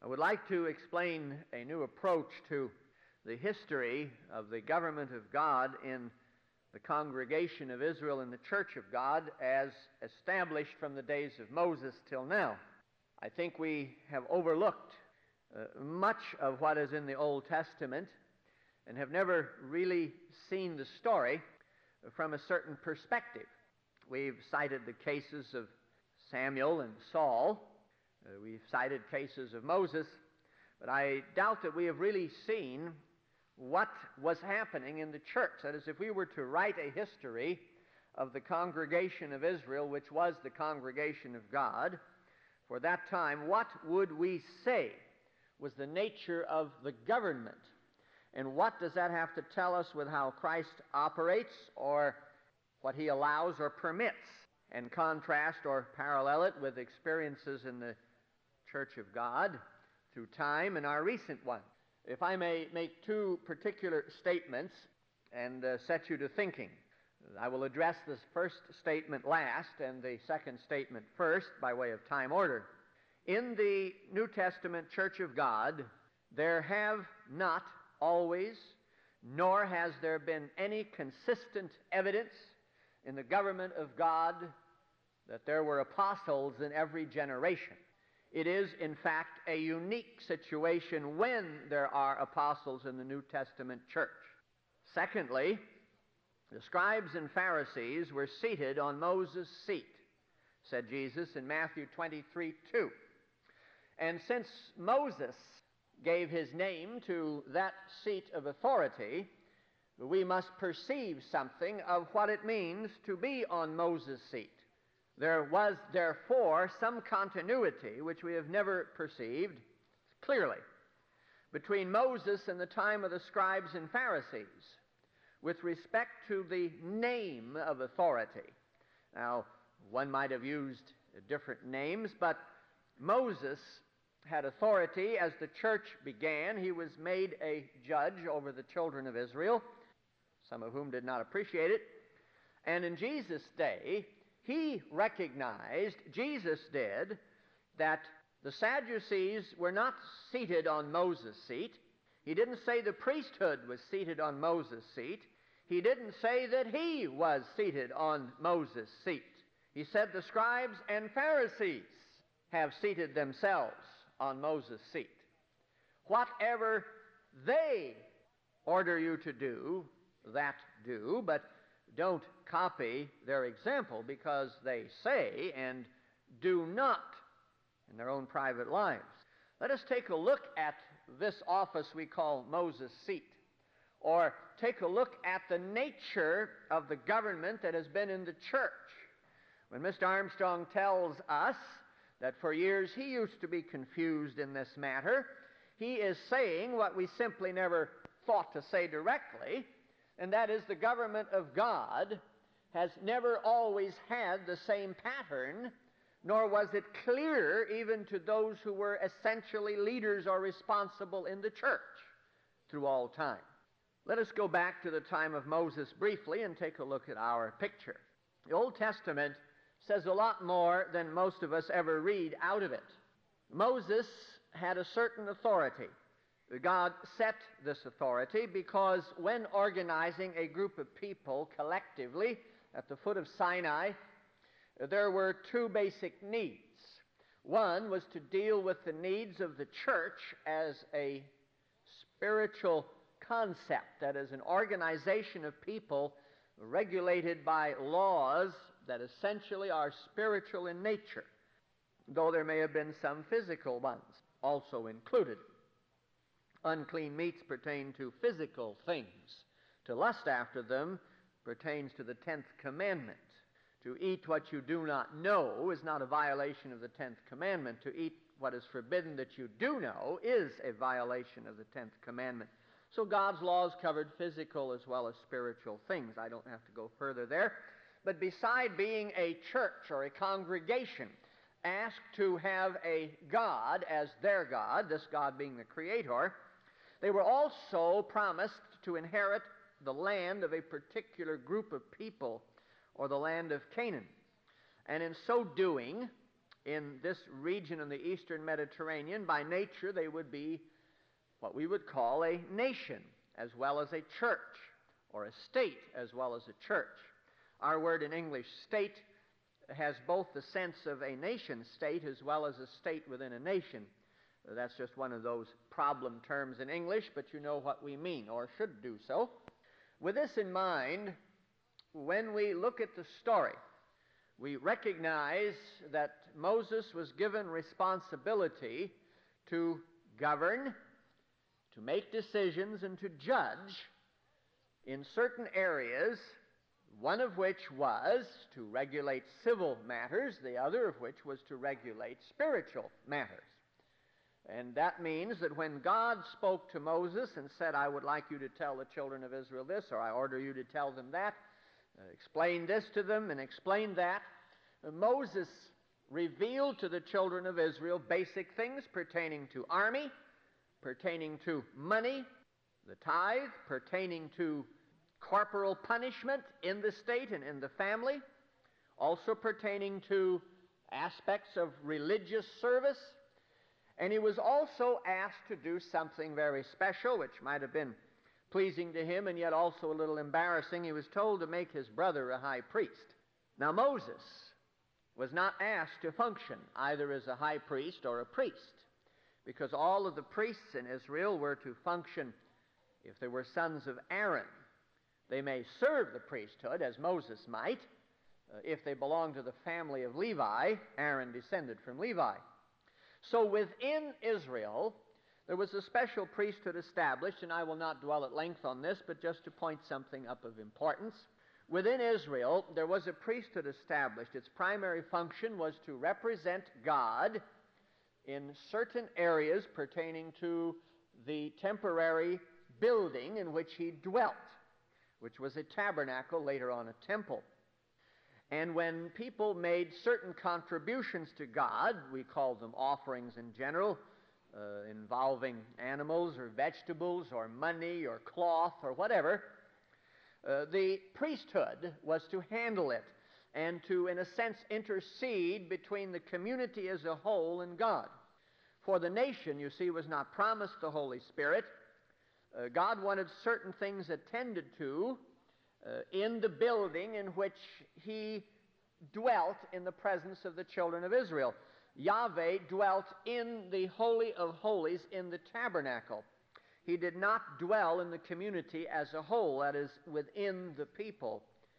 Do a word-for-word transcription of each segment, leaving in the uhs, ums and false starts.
I would like to explain a new approach to the history of the government of God in the congregation of Israel in the Church of God as established from the days of Moses till now. I think we have overlooked uh, much of what is in the Old Testament and have never really seen the story from a certain perspective. We've cited the cases of Samuel and Saul. Uh, we've cited cases of Moses, but I doubt that we have really seen what was happening in the church. That is, if we were to write a history of the congregation of Israel, which was the congregation of God, for that time, what would we say was the nature of the government? And what does that have to tell us with how Christ operates, or what he allows or permits? And contrast or parallel it with experiences in the Church of God through time and our recent one. If I may make two particular statements and uh, set you to thinking. I will address this first statement last and the second statement first by way of time order. In the New Testament Church of God, there have not always, nor has there been any consistent evidence in the government of God that there were apostles in every generation. It is, in fact, a unique situation when there are apostles in the New Testament church. Secondly, the scribes and Pharisees were seated on Moses' seat, said Jesus in Matthew twenty-three two. And since Moses gave his name to that seat of authority, we must perceive something of what it means to be on Moses' seat. There was, therefore, some continuity, which we have never perceived clearly, between Moses and the time of the scribes and Pharisees with respect to the name of authority. Now, one might have used different names, but Moses had authority as the church began. He was made a judge over the children of Israel, some of whom did not appreciate it. And in Jesus' day, he recognized, Jesus did, that the Sadducees were not seated on Moses' seat. He didn't say the priesthood was seated on Moses' seat. He didn't say that he was seated on Moses' seat. He said the scribes and Pharisees have seated themselves on Moses' seat. Whatever they order you to do, that do, but don't copy their example, because they say and do not in their own private lives. Let us take a look at this office we call Moses' seat, or take a look at the nature of the government that has been in the church. When Mister Armstrong tells us that for years he used to be confused in this matter, he is saying what we simply never thought to say directly, and that is the government of God has never always had the same pattern, nor was it clear even to those who were essentially leaders or responsible in the church through all time. Let us go back to the time of Moses briefly and take a look at our picture. The Old Testament says a lot more than most of us ever read out of it. Moses had a certain authority. God set this authority because when organizing a group of people collectively at the foot of Sinai, there were two basic needs. One was to deal with the needs of the church as a spiritual concept, that is, an organization of people regulated by laws that essentially are spiritual in nature, though there may have been some physical ones also included. Unclean meats pertain to physical things. To lust after them pertains to the tenth commandment. To eat what you do not know is not a violation of the tenth commandment. To eat what is forbidden that you do know is a violation of the tenth commandment. So God's laws covered physical as well as spiritual things. I don't have to go further there. But beside being a church or a congregation asked to have a God as their God, this God being the Creator, they were also promised to inherit the land of a particular group of people, or the land of Canaan. And in so doing, in this region in the eastern Mediterranean, by nature they would be what we would call a nation as well as a church, or a state as well as a church. Our word in English, state, has both the sense of a nation state as well as a state within a nation. That's just one of those problem terms in English, but you know what we mean, or should do so. With this in mind, when we look at the story, we recognize that Moses was given responsibility to govern, to make decisions, and to judge in certain areas, one of which was to regulate civil matters, the other of which was to regulate spiritual matters. And that means that when God spoke to Moses and said, I would like you to tell the children of Israel this, or I order you to tell them that, uh, explain this to them and explain that, uh, Moses revealed to the children of Israel basic things pertaining to army, pertaining to money, the tithe, pertaining to corporal punishment in the state and in the family, also pertaining to aspects of religious service. And he was also asked to do something very special, which might have been pleasing to him and yet also a little embarrassing. He was told to make his brother a high priest. Now, Moses was not asked to function either as a high priest or a priest, because all of the priests in Israel were to function, if they were sons of Aaron, they may serve the priesthood as Moses might. Uh, if they belonged to the family of Levi, Aaron descended from Levi. So within Israel, there was a special priesthood established, and I will not dwell at length on this, but just to point something up of importance. Within Israel, there was a priesthood established. Its primary function was to represent God in certain areas pertaining to the temporary building in which he dwelt, which was a tabernacle, later on a temple. And when people made certain contributions to God, we call them offerings in general, uh, involving animals or vegetables or money or cloth or whatever, uh, the priesthood was to handle it and to, in a sense, intercede between the community as a whole and God. For the nation, you see, was not promised the Holy Spirit. Uh, God wanted certain things attended to uh, in the building in which he dwelt in the presence of the children of Israel. Yahweh dwelt in the Holy of Holies in the tabernacle. He did not dwell in the community as a whole, that is, within the people.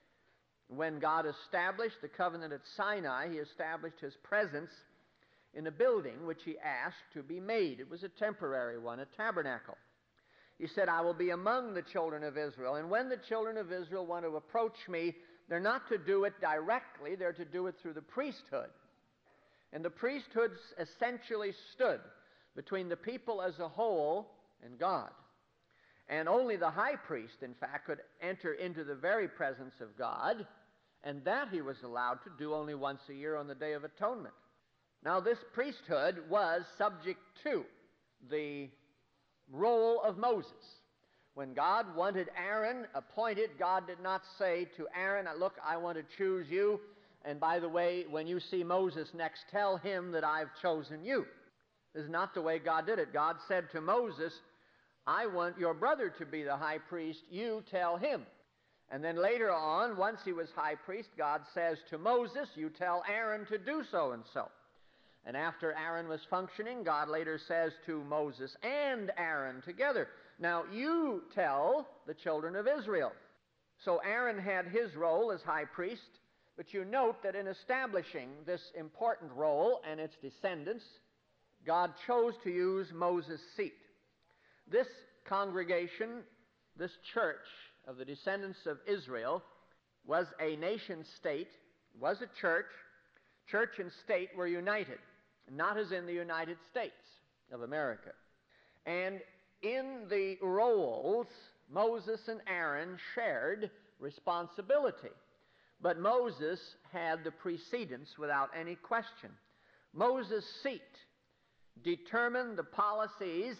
When God established the covenant at Sinai, he established his presence in a building which he asked to be made. It was a temporary one, a tabernacle. He said, I will be among the children of Israel. And when the children of Israel want to approach me, they're not to do it directly, they're to do it through the priesthood. And the priesthood essentially stood between the people as a whole and God. And only the high priest, in fact, could enter into the very presence of God, and that he was allowed to do only once a year on the Day of Atonement. Now, this priesthood was subject to the role of Moses. When God wanted Aaron appointed, God did not say to Aaron, look, I want to choose you, and by the way, when you see Moses next, tell him that I've chosen you. This is not the way God did it. God said to Moses, I want your brother to be the high priest, you tell him. And then later on, once he was high priest, God says to Moses, you tell Aaron to do so and so. And after Aaron was functioning, God later says to Moses and Aaron together, now you tell the children of Israel. So Aaron had his role as high priest, but you note that in establishing this important role and its descendants, God chose to use Moses' seat. This congregation, this church of the descendants of Israel, was a nation state, was a church. Church and state were united, not as in the United States of America. And in the roles, Moses and Aaron shared responsibility. But Moses had the precedence without any question. Moses' seat determined the policies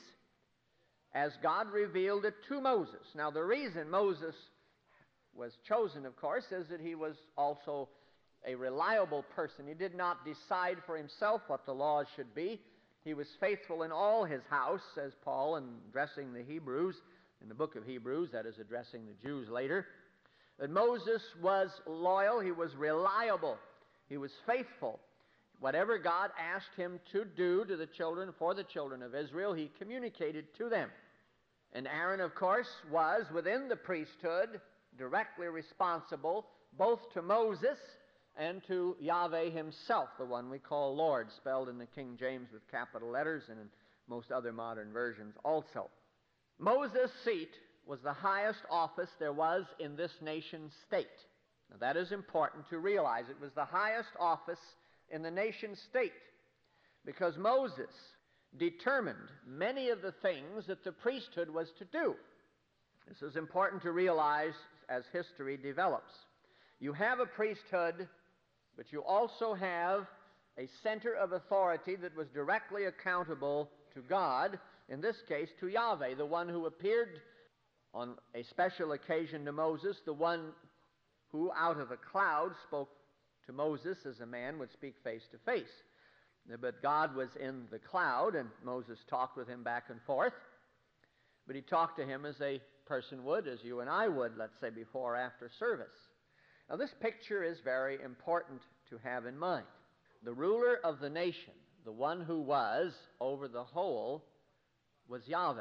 as God revealed it to Moses. Now, the reason Moses was chosen, of course, is that he was also a reliable person. He did not decide for himself what the laws should be. He was faithful in all his house, says Paul in addressing the Hebrews, in the book of Hebrews, that is addressing the Jews later. That Moses was loyal, he was reliable, he was faithful. Whatever God asked him to do to the children, for the children of Israel, he communicated to them. And Aaron, of course, was within the priesthood directly responsible both to Moses and to Yahweh himself, the one we call Lord, spelled in the King James with capital letters and in most other modern versions also. Moses' seat was the highest office there was in this nation state. Now that is important to realize. It was the highest office in the nation state because Moses determined many of the things that the priesthood was to do. This is important to realize as history develops. You have a priesthood, but you also have a center of authority that was directly accountable to God, in this case to Yahweh, the one who appeared on a special occasion to Moses, the one who out of a cloud spoke to Moses as a man would speak face to face. But God was in the cloud, and Moses talked with him back and forth. But he talked to him as a person would, as you and I would, let's say, before or after service. Now, this picture is very important to have in mind. The ruler of the nation, the one who was over the whole, was Yahweh.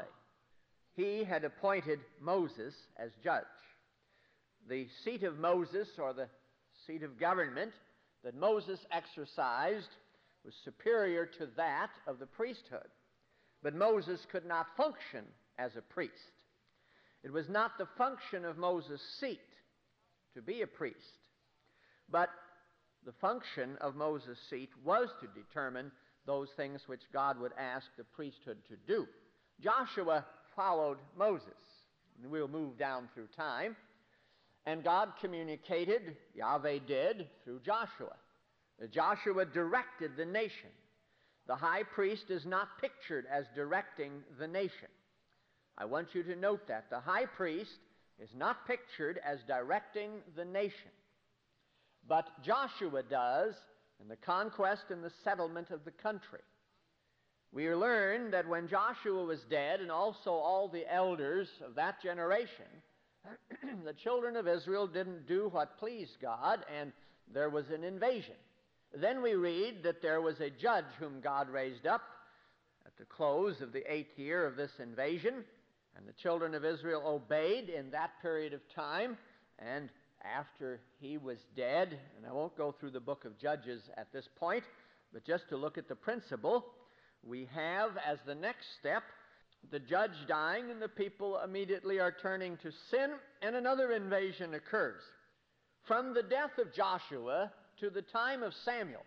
He had appointed Moses as judge. The seat of Moses, or the seat of government that Moses exercised, was superior to that of the priesthood. But Moses could not function as a priest. It was not the function of Moses' seat to be a priest, but the function of Moses' seat was to determine those things which God would ask the priesthood to do. Joshua followed Moses, and we'll move down through time, and God communicated, Yahweh did, through Joshua. Joshua directed the nation. The high priest is not pictured as directing the nation. I want you to note that. The high priest is not pictured as directing the nation. But Joshua does in the conquest and the settlement of the country. We learn that when Joshua was dead, and also all the elders of that generation, the children of Israel didn't do what pleased God, and there was an invasion. Then we read that there was a judge whom God raised up at the close of the eighth year of this invasion, and the children of Israel obeyed in that period of time. And after he was dead, and I won't go through the book of Judges at this point, but just to look at the principle, we have as the next step the judge dying, and the people immediately are turning to sin, and another invasion occurs. From the death of Joshua to the time of Samuel,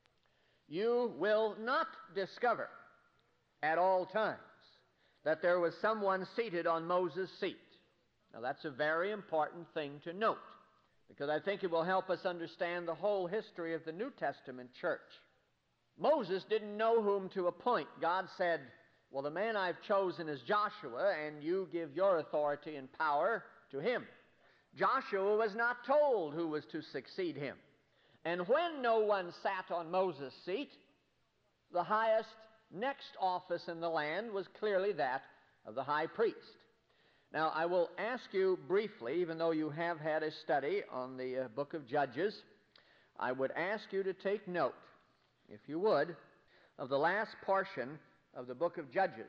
you will not discover at all times that there was someone seated on Moses' seat. Now that's a very important thing to note, because I think it will help us understand the whole history of the New Testament church. Moses didn't know whom to appoint. God said, well, the man I've chosen is Joshua, and you give your authority and power to him. Joshua was not told who was to succeed him. And when no one sat on Moses' seat, the highest next office in the land was clearly that of the high priest. Now, I will ask you briefly, even though you have had a study on the uh, book of Judges, I would ask you to take note, if you would, of the last portion of the book of Judges.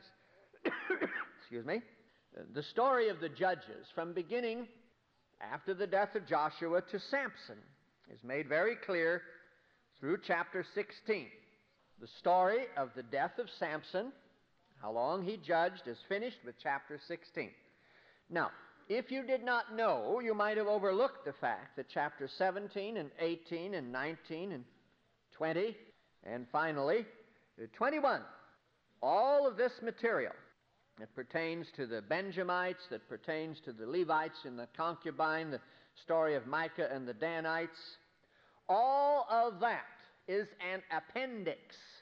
Excuse me. The story of the Judges, from beginning after the death of Joshua to Samson, is made very clear through chapter sixteen. The story of the death of Samson, how long he judged, is finished with chapter sixteen. Now, if you did not know, you might have overlooked the fact that chapter seventeen and eighteen and nineteen and twenty and finally twenty-one, all of this material that pertains to the Benjamites, that pertains to the Levites and the concubine, the story of Micah and the Danites, all of that is an appendix.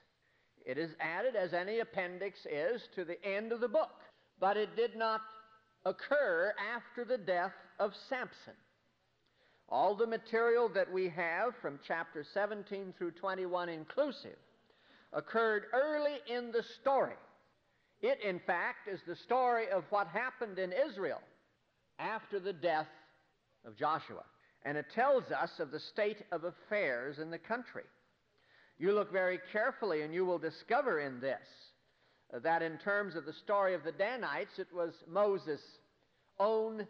It is added, as any appendix is, to the end of the book. But it did not occur after the death of Samson. All the material that we have from chapter seventeen through twenty-one inclusive occurred early in the story. It, in fact, is the story of what happened in Israel after the death of Joshua. And it tells us of the state of affairs in the country. You look very carefully and you will discover in this uh, that in terms of the story of the Danites, it was Moses' own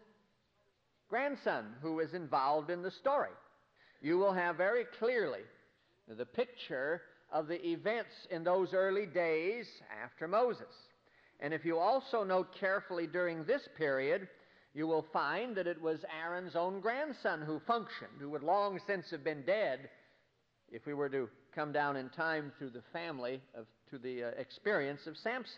grandson who was involved in the story. You will have very clearly the picture of the events in those early days after Moses. And if you also note carefully during this period, you will find that it was Aaron's own grandson who functioned, who would long since have been dead if we were to come down in time through the family, of, to the uh, experience of Samson.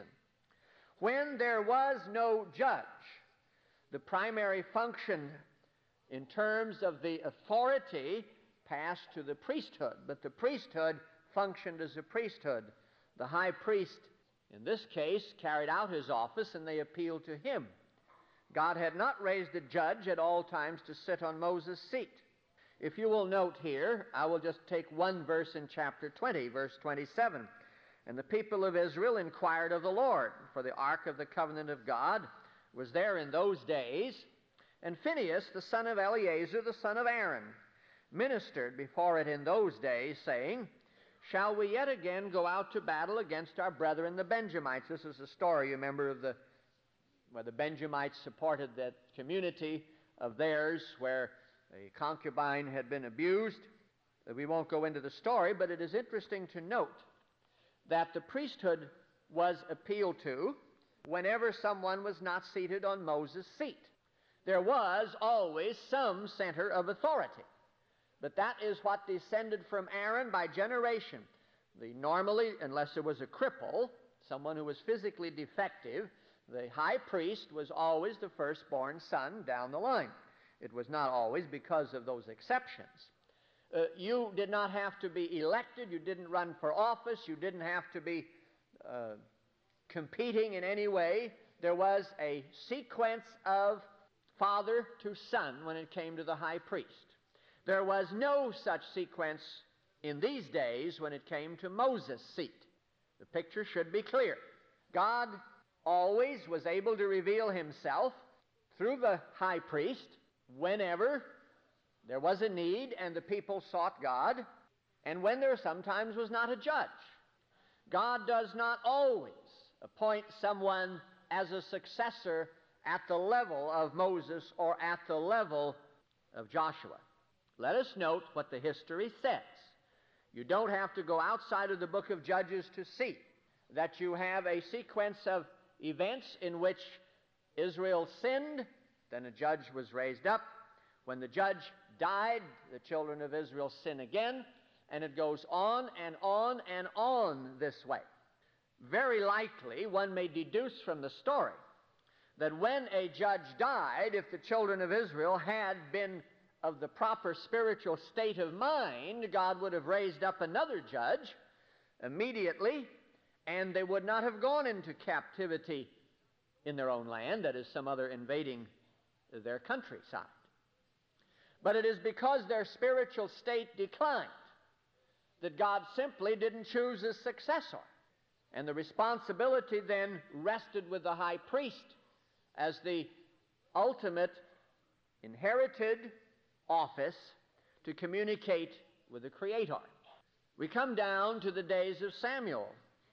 When there was no judge, the primary function in terms of the authority passed to the priesthood, but the priesthood functioned as a priesthood. The high priest, in this case, carried out his office and they appealed to him. God had not raised a judge at all times to sit on Moses' seat. If you will note here, I will just take one verse in chapter twenty, verse twenty-seven. And the people of Israel inquired of the Lord, for the ark of the covenant of God was there in those days. And Phinehas, the son of Eleazar, the son of Aaron, ministered before it in those days, saying, Shall we yet again go out to battle against our brethren the Benjamites? This is the story, you remember, of the where the Benjamites supported that community of theirs where a concubine had been abused. We won't go into the story, but it is interesting to note that the priesthood was appealed to whenever someone was not seated on Moses' seat. There was always some center of authority, but that is what descended from Aaron by generation. The normally, unless there was a cripple, someone who was physically defective, the high priest was always the firstborn son down the line. It was not always because of those exceptions. Uh, you did not have to be elected. You didn't run for office. You didn't have to be uh, competing in any way. There was a sequence of father to son when it came to the high priest. There was no such sequence in these days when it came to Moses' seat. The picture should be clear. God always was able to reveal himself through the high priest whenever there was a need and the people sought God, and when there sometimes was not a judge. God does not always appoint someone as a successor at the level of Moses or at the level of Joshua. Let us note what the history says. You don't have to go outside of the book of Judges to see that you have a sequence of events in which Israel sinned, then a judge was raised up. When the judge died, the children of Israel sin again, and it goes on and on and on this way. Very likely, one may deduce from the story that when a judge died, if the children of Israel had been of the proper spiritual state of mind, God would have raised up another judge immediately, and they would not have gone into captivity in their own land, that is, some other invading their countryside. But it is because their spiritual state declined that God simply didn't choose a successor. And the responsibility then rested with the high priest as the ultimate inherited office to communicate with the Creator. We come down to the days of Samuel.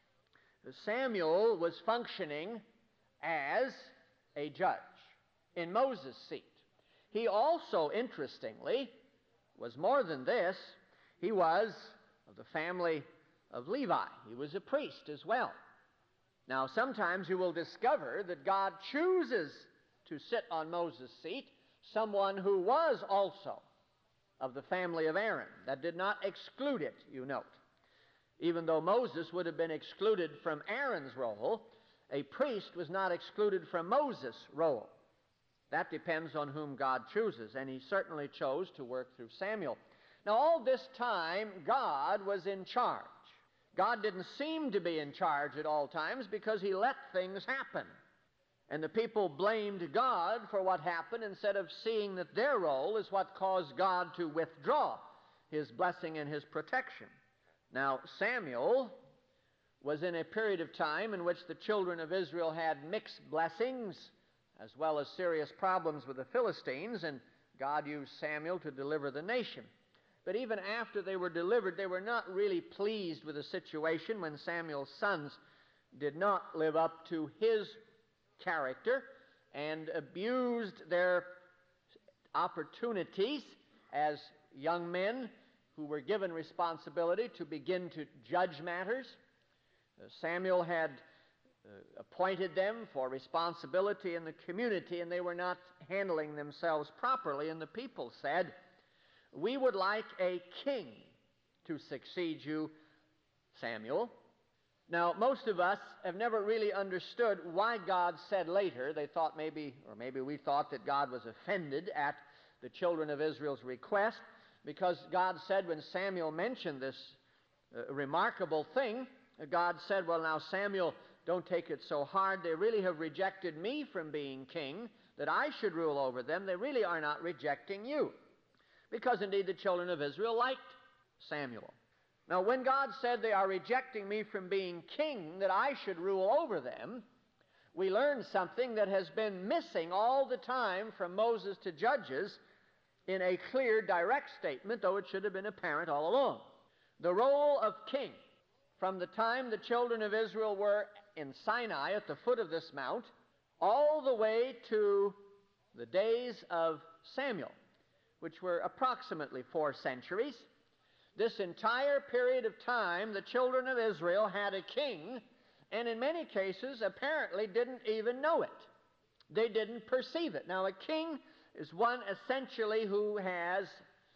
Samuel was functioning as a judge in Moses' seat. He also, interestingly, was more than this. He was of the family of Levi. He was a priest as well. Now, sometimes you will discover that God chooses to sit on Moses' seat someone who was also of the family of Aaron. That did not exclude it, you note. Even though Moses would have been excluded from Aaron's role, a priest was not excluded from Moses' role. That depends on whom God chooses, and he certainly chose to work through Samuel. Now, all this time, God was in charge. God didn't seem to be in charge at all times because he let things happen. And the people blamed God for what happened instead of seeing that their role is what caused God to withdraw His blessing and His protection. Now, Samuel was in a period of time in which the children of Israel had mixed blessings as well as serious problems with the Philistines, and God used Samuel to deliver the nation. But even after they were delivered, they were not really pleased with the situation when Samuel's sons did not live up to his character and abused their opportunities as young men who were given responsibility to begin to judge matters. Uh, Samuel had uh, appointed them for responsibility in the community, and they were not handling themselves properly, and the people said, "We would like a king to succeed you, Samuel." Now, most of us have never really understood why God said later, they thought maybe, or maybe we thought that God was offended at the children of Israel's request, because God said when Samuel mentioned this uh, remarkable thing, God said, "Well, now, Samuel, don't take it so hard. They really have rejected me from being king, that I should rule over them. They really are not rejecting you." Because indeed the children of Israel liked Samuel. Now, when God said they are rejecting me from being king, that I should rule over them, we learn something that has been missing all the time from Moses to Judges in a clear, direct statement, though it should have been apparent all along. The role of king, from the time the children of Israel were in Sinai at the foot of this mount, all the way to the days of Samuel, which were approximately four centuries, this entire period of time, the children of Israel had a king, and in many cases apparently didn't even know it. They didn't perceive it. Now, a king is one essentially who has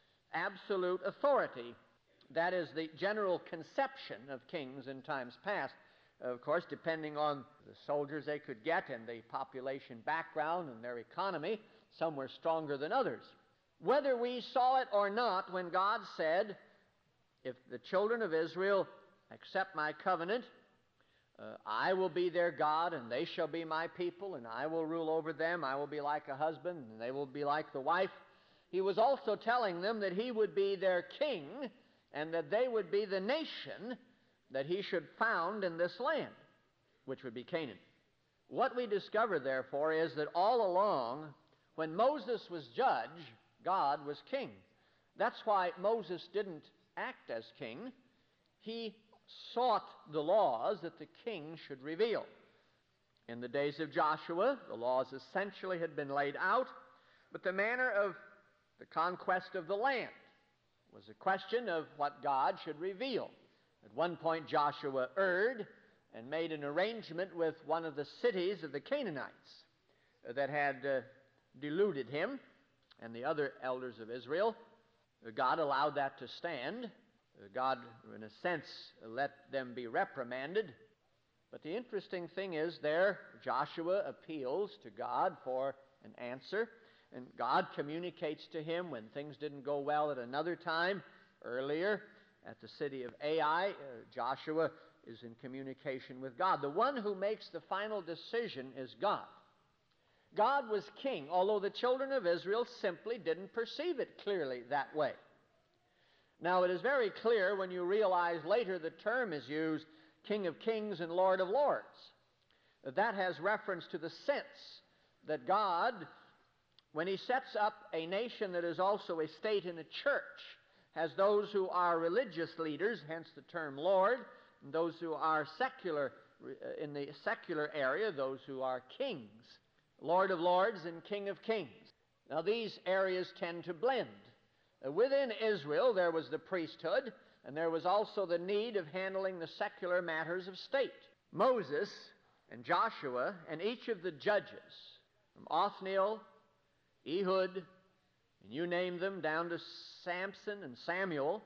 absolute authority. That is the general conception of kings in times past. Of course, depending on the soldiers they could get and the population background and their economy, some were stronger than others. Whether we saw it or not, when God said, "If the children of Israel accept my covenant, uh, I will be their God, and they shall be my people, and I will rule over them. I will be like a husband, and they will be like the wife," He was also telling them that He would be their king, and that they would be the nation that He should found in this land, which would be Canaan. What we discover, therefore, is that all along, when Moses was judge, God was king. That's why Moses didn't act as king. He sought the laws that the king should reveal. In the days of Joshua, the laws essentially had been laid out, but the manner of the conquest of the land was a question of what God should reveal. At one point, Joshua erred and made an arrangement with one of the cities of the Canaanites that had uh, deluded him and the other elders of Israel. God allowed that to stand. God, in a sense, let them be reprimanded. But the interesting thing is there, Joshua appeals to God for an answer, and God communicates to him when things didn't go well at another time. Earlier, at the city of Ai, uh, Joshua is in communication with God. The one who makes the final decision is God. God was king, although the children of Israel simply didn't perceive it clearly that way. Now, it is very clear when you realize later the term is used, King of Kings and Lord of Lords. That has reference to the sense that God, when He sets up a nation that is also a state in a church, has those who are religious leaders, hence the term Lord, and those who are secular, in the secular area, those who are kings. Lord of Lords and King of Kings. Now, these areas tend to blend. Uh, within Israel, there was the priesthood, and there was also the need of handling the secular matters of state. Moses and Joshua and each of the judges, from Othniel, Ehud, and you name them, down to Samson and Samuel,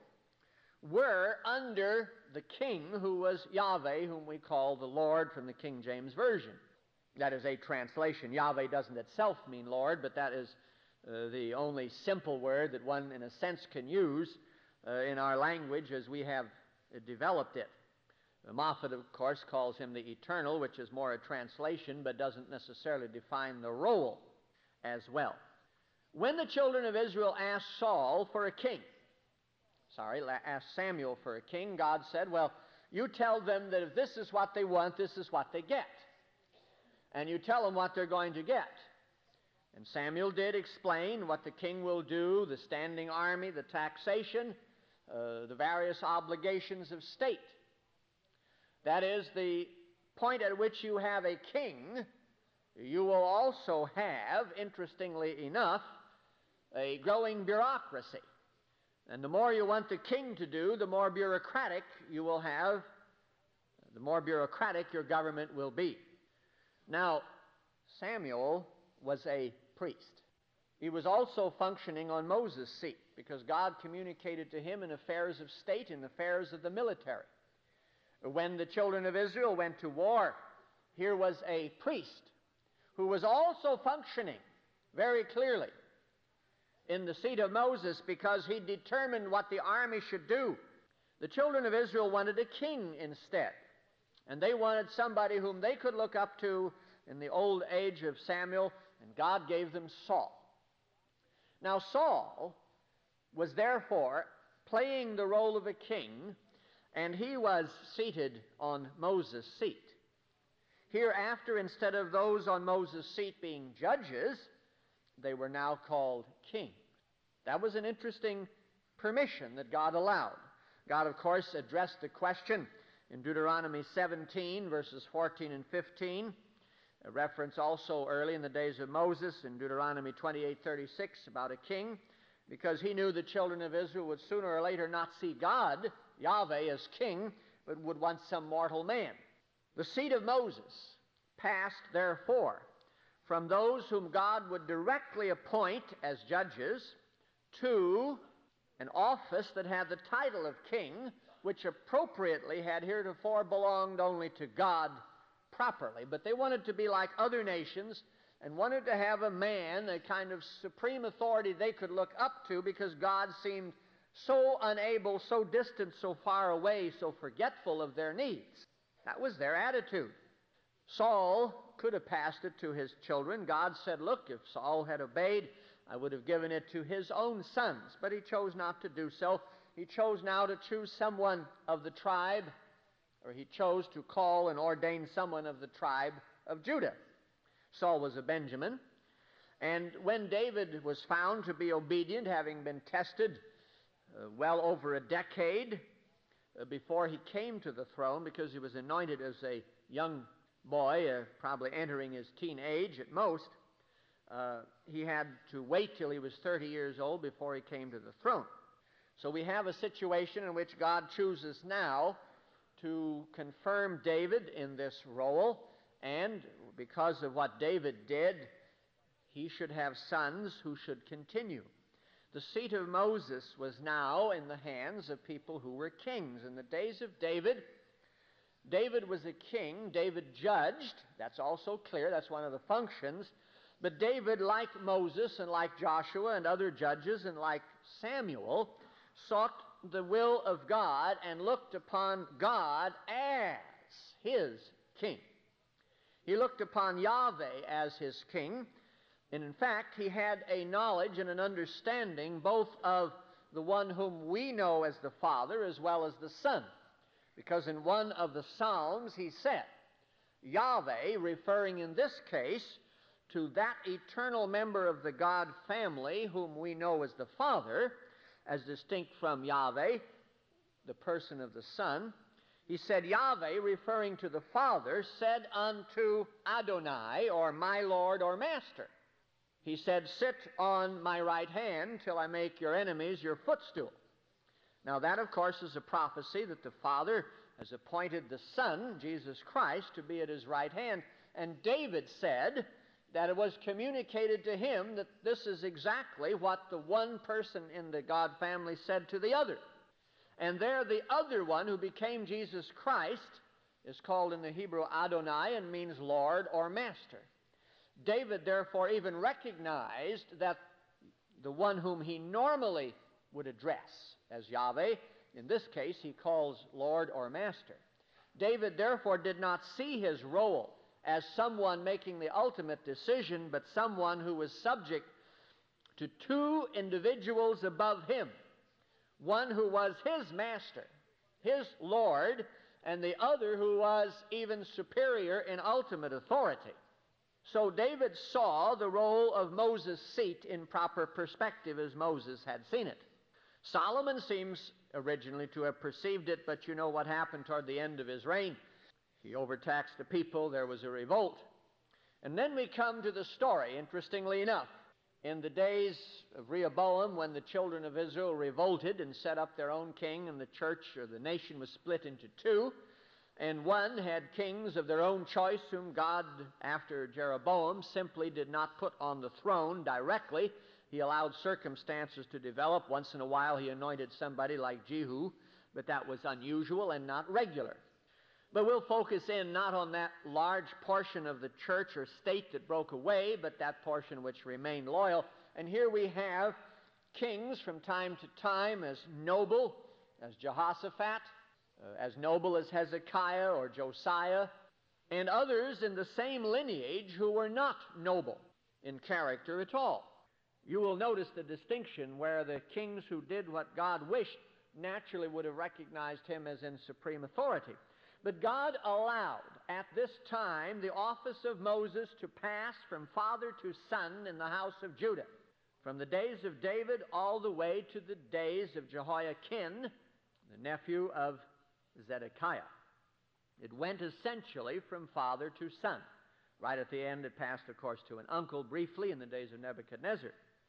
were under the king who was Yahweh, whom we call the Lord from the King James Version. That is a translation. Yahweh doesn't itself mean Lord, but that is uh, the only simple word that one, in a sense, can use uh, in our language as we have uh, developed it. Moffat, of course, calls him the Eternal, which is more a translation, but doesn't necessarily define the role as well. When the children of Israel asked Saul for a king, sorry, asked Samuel for a king, God said, well, you tell them that if this is what they want, this is what they get. And you tell them what they're going to get. And Samuel did explain what the king will do, the standing army, the taxation, uh, the various obligations of state. That is, the point at which you have a king, you will also have, interestingly enough, a growing bureaucracy. And the more you want the king to do, the more bureaucratic you will have, the more bureaucratic your government will be. Now, Samuel was a priest. He was also functioning on Moses' seat because God communicated to him in affairs of state, in affairs of the military. When the children of Israel went to war, here was a priest who was also functioning very clearly in the seat of Moses because he determined what the army should do. The children of Israel wanted a king instead, and they wanted somebody whom they could look up to in the old age of Samuel, and God gave them Saul. Now Saul was therefore playing the role of a king, and he was seated on Moses' seat. Hereafter, instead of those on Moses' seat being judges, they were now called kings. That was an interesting permission that God allowed. God, of course, addressed the question in Deuteronomy seventeen, verses fourteen and fifteen, a reference also early in the days of Moses in Deuteronomy twenty-eight thirty-six about a king, because he knew the children of Israel would sooner or later not see God, Yahweh, as king, but would want some mortal man. The seat of Moses passed, therefore, from those whom God would directly appoint as judges to an office that had the title of king, which appropriately had heretofore belonged only to God properly. But they wanted to be like other nations and wanted to have a man, a kind of supreme authority they could look up to, because God seemed so unable, so distant, so far away, so forgetful of their needs. That was their attitude. Saul could have passed it to his children. God said, look, if Saul had obeyed, I would have given it to his own sons. But he chose not to do so. He chose now to choose someone of the tribe, or he chose to call and ordain someone of the tribe of Judah. Saul was a Benjamin. And when David was found to be obedient, having been tested uh, well over a decade uh, before he came to the throne, because he was anointed as a young boy, uh, probably entering his teen age at most, uh, he had to wait till he was thirty years old before he came to the throne. So we have a situation in which God chooses now to confirm David in this role, and because of what David did, he should have sons who should continue. The seat of Moses was now in the hands of people who were kings. In the days of David, David was a king. David judged. That's also clear. That's one of the functions. But David, like Moses and like Joshua and other judges and like Samuel, sought the will of God and looked upon God as his king. He looked upon Yahweh as his king, and in fact, he had a knowledge and an understanding both of the one whom we know as the Father as well as the Son. Because in one of the Psalms he said, Yahweh, referring in this case to that eternal member of the God family whom we know as the Father, as distinct from Yahweh, the person of the Son, he said, Yahweh, referring to the Father, said unto Adonai, or my Lord or Master. He said, sit on my right hand till I make your enemies your footstool. Now that, of course, is a prophecy that the Father has appointed the Son, Jesus Christ, to be at his right hand. And David said that it was communicated to him that this is exactly what the one person in the God family said to the other. And there the other one, who became Jesus Christ, is called in the Hebrew Adonai and means Lord or Master. David therefore even recognized that the one whom he normally would address as Yahweh, in this case he calls Lord or Master. David therefore did not see his role as someone making the ultimate decision, but someone who was subject to two individuals above him, one who was his master, his Lord, and the other who was even superior in ultimate authority. So David saw the role of Moses' seat in proper perspective as Moses had seen it. Solomon seems originally to have perceived it, but you know what happened toward the end of his reign. He overtaxed the people, there was a revolt. And then we come to the story, interestingly enough. In the days of Rehoboam, when the children of Israel revolted and set up their own king, and the church or the nation was split into two, and one had kings of their own choice whom God, after Jeroboam, simply did not put on the throne directly. He allowed circumstances to develop. Once in a while he anointed somebody like Jehu, but that was unusual and not regular. But we'll focus in not on that large portion of the church or state that broke away, but that portion which remained loyal. And here we have kings from time to time as noble as Jehoshaphat, uh, as noble as Hezekiah or Josiah, and others in the same lineage who were not noble in character at all. You will notice the distinction where the kings who did what God wished naturally would have recognized him as in supreme authority. But God allowed at this time the office of Moses to pass from father to son in the house of Judah, from the days of David all the way to the days of Jehoiakim, the nephew of Zedekiah. It went essentially from father to son. Right at the end it passed, of course, to an uncle briefly in the days of Nebuchadnezzar.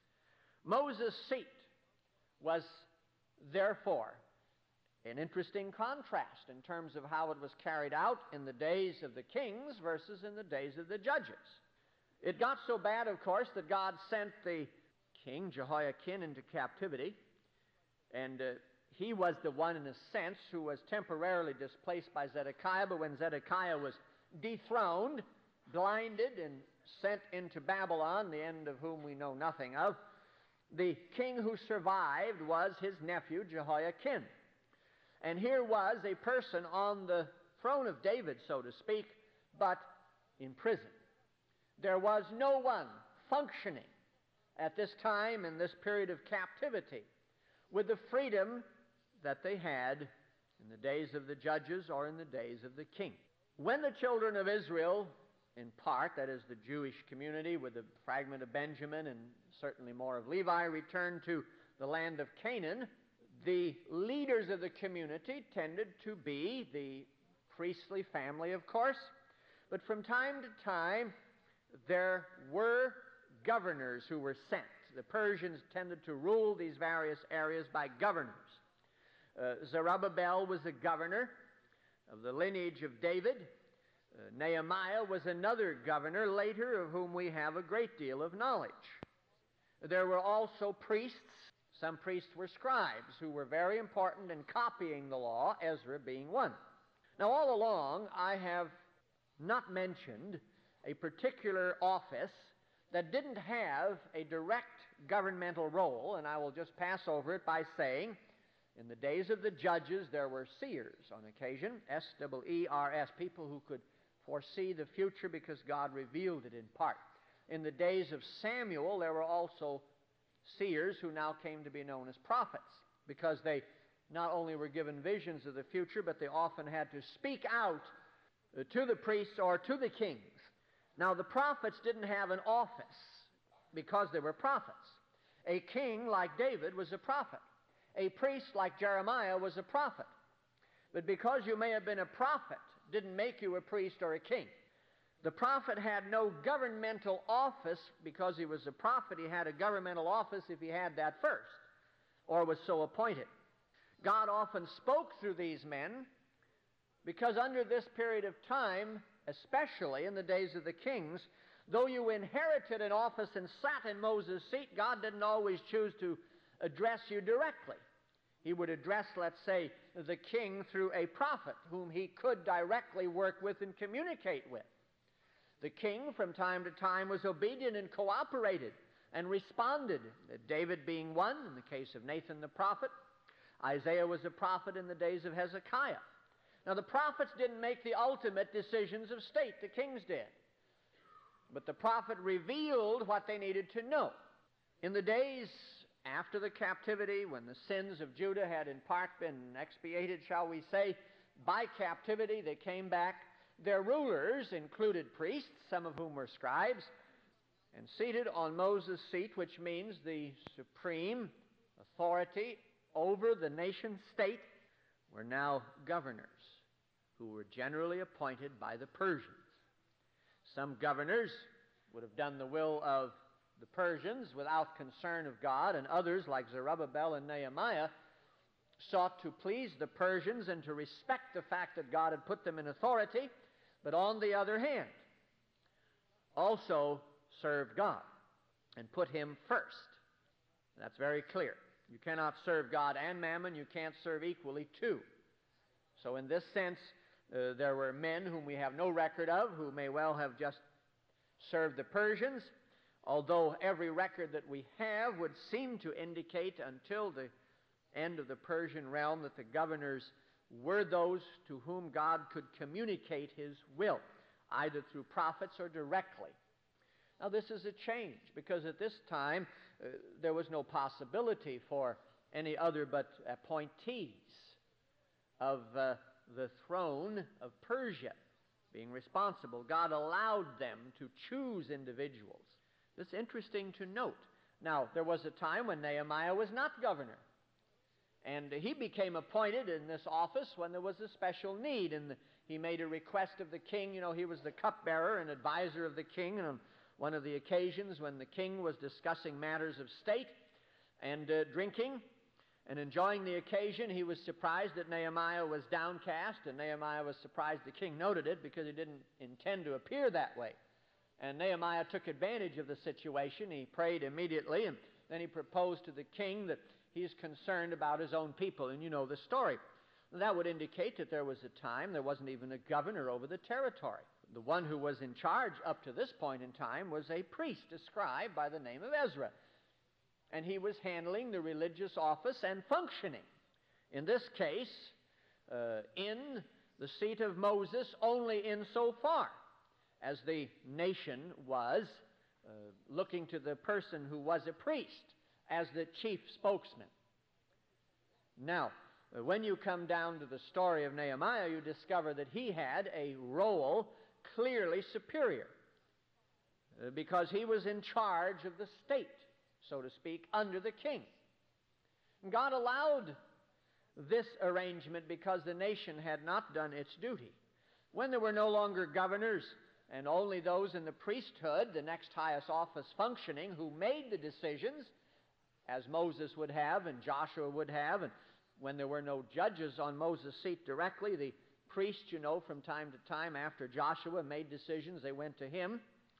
Moses' seat was therefore an interesting contrast in terms of how it was carried out in the days of the kings versus in the days of the judges. It got so bad, of course, that God sent the king Jehoiakim into captivity, and uh, he was the one, in a sense, who was temporarily displaced by Zedekiah, but when Zedekiah was dethroned, blinded, and sent into Babylon, the end of whom we know nothing of, the king who survived was his nephew Jehoiakim. And here was a person on the throne of David, so to speak, but in prison. There was no one functioning at this time in this period of captivity with the freedom that they had in the days of the judges or in the days of the king. When the children of Israel, in part, that is the Jewish community with a fragment of Benjamin and certainly more of Levi, returned to the land of Canaan, the leaders of the community tended to be the priestly family, of course, but from time to time there were governors who were sent. The Persians tended to rule these various areas by governors. Uh, Zerubbabel was a governor of the lineage of David. Uh, Nehemiah was another governor later of whom we have a great deal of knowledge. There were also priests. Some priests were scribes who were very important in copying the law, Ezra being one. Now, all along, I have not mentioned a particular office that didn't have a direct governmental role, and I will just pass over it by saying, in the days of the judges, there were seers on occasion, S E E R S, people who could foresee the future because God revealed it in part. In the days of Samuel, there were also seers who now came to be known as prophets, because they not only were given visions of the future, but they often had to speak out uh, to the priests or to the kings. Now, the prophets didn't have an office because they were prophets. A king like David was a prophet. A priest like Jeremiah was a prophet. But because you may have been a prophet didn't make you a priest or a king. The prophet had no governmental office because he was a prophet. He had a governmental office if he had that first, or was so appointed. God often spoke through these men because under this period of time, especially in the days of the kings, though you inherited an office and sat in Moses' seat, God didn't always choose to address you directly. He would address, let's say, the king through a prophet whom he could directly work with and communicate with. The king, from time to time, was obedient and cooperated and responded, David being one, in the case of Nathan the prophet. Isaiah was a prophet in the days of Hezekiah. Now, the prophets didn't make the ultimate decisions of state. The kings did. But the prophet revealed what they needed to know. In the days after the captivity, when the sins of Judah had in part been expiated, shall we say, by captivity, they came back. Their rulers included priests, some of whom were scribes, and seated on Moses' seat, which means the supreme authority over the nation state, were now governors who were generally appointed by the Persians. Some governors would have done the will of the Persians without concern of God, and others, like Zerubbabel and Nehemiah, sought to please the Persians and to respect the fact that God had put them in authority, but on the other hand, also served God and put Him first. That's very clear. You cannot serve God and mammon. You can't serve equally two. So in this sense, uh, there were men whom we have no record of who may well have just served the Persians, although every record that we have would seem to indicate until the end of the Persian realm that the governors were those to whom God could communicate His will, either through prophets or directly. Now, this is a change, because at this time uh, there was no possibility for any other but appointees of uh, the throne of Persia being responsible. God allowed them to choose individuals. It's interesting to note. Now, there was a time when Nehemiah was not governor, and he became appointed in this office when there was a special need, and he made a request of the king. You know, he was the cupbearer and advisor of the king, and on one of the occasions when the king was discussing matters of state and uh, drinking and enjoying the occasion, he was surprised that Nehemiah was downcast, and Nehemiah was surprised the king noted it, because he didn't intend to appear that way. And Nehemiah took advantage of the situation. He prayed immediately, and then he proposed to the king that he's concerned about his own people, and you know the story. That would indicate that there was a time there wasn't even a governor over the territory. The one who was in charge up to this point in time was a priest, a scribe by the name of Ezra. And he was handling the religious office and functioning, in this case, uh, in the seat of Moses, only insofar as the nation was uh, looking to the person who was a priest as the chief spokesman. Now, uh, when you come down to the story of Nehemiah, you discover that he had a role clearly superior, uh, because he was in charge of the state, so to speak, under the king. And God allowed this arrangement because the nation had not done its duty. When there were no longer governors and only those in the priesthood, the next highest office functioning, who made the decisions, as Moses would have and Joshua would have, and when there were no judges on Moses' seat directly, the priest, you know, from time to time after Joshua made decisions, they went to him.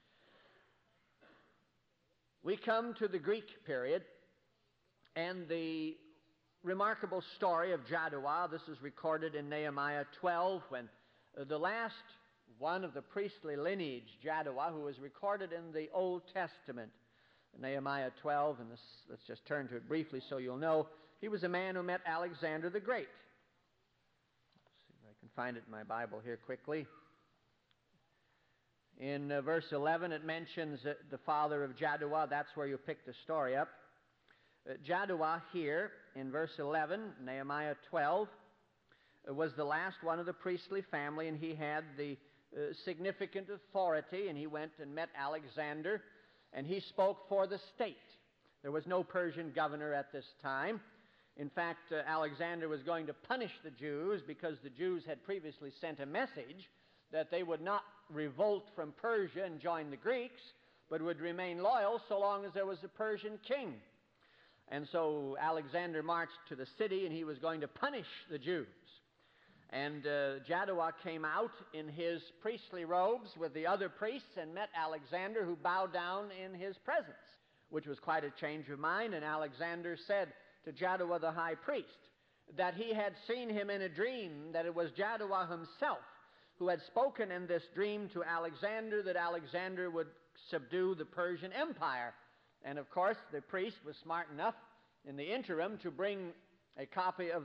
We come to the Greek period and the remarkable story of Jaddua. This is recorded in Nehemiah twelve, when the last one of the priestly lineage, Jaddua, who is recorded in the Old Testament, Nehemiah twelve, and this, let's just turn to it briefly so you'll know. He was a man who met Alexander the Great. Let's see if I can find it in my Bible here quickly. In uh, verse eleven, it mentions uh, the father of Jaddua. That's where you pick the story up. Uh, Jaddua here, in verse eleven, Nehemiah twelve, uh, was the last one of the priestly family, and he had the uh, significant authority, and he went and met Alexander, and he spoke for the state. There was no Persian governor at this time. In fact, uh, Alexander was going to punish the Jews because the Jews had previously sent a message that they would not revolt from Persia and join the Greeks, but would remain loyal so long as there was a Persian king. And so Alexander marched to the city, and he was going to punish the Jews. And uh, Jaddua came out in his priestly robes with the other priests and met Alexander, who bowed down in his presence, which was quite a change of mind. And Alexander said to Jaddua the high priest that he had seen him in a dream, that it was Jaddua himself who had spoken in this dream to Alexander that Alexander would subdue the Persian Empire. And of course, the priest was smart enough in the interim to bring a copy of the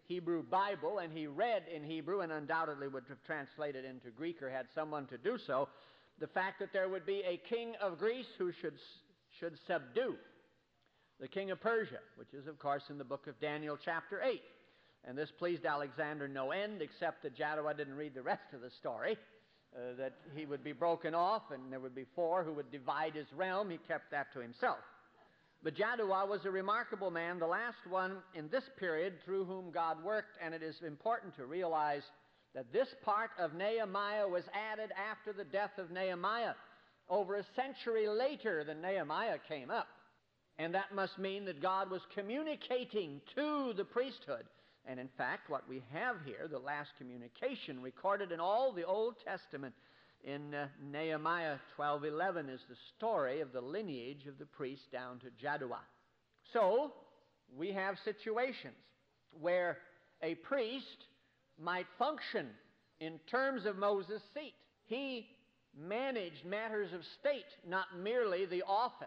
Hebrew Bible, and he read in Hebrew and undoubtedly would have translated into Greek or had someone to do so, the fact that there would be a king of Greece who should, should subdue the king of Persia, which is, of course, in the book of Daniel chapter eight. And this pleased Alexander no end, except that Jaddua didn't read the rest of the story, uh, that he would be broken off and there would be four who would divide his realm. He kept that to himself. But Jaddua was a remarkable man, the last one in this period through whom God worked, and it is important to realize that this part of Nehemiah was added after the death of Nehemiah, over a century later than Nehemiah came up. And that must mean that God was communicating to the priesthood. And in fact, what we have here, the last communication recorded in all the Old Testament in uh, Nehemiah twelve eleven, is the story of the lineage of the priest down to Jaddua. So, we have situations where a priest might function in terms of Moses' seat. He managed matters of state, not merely the office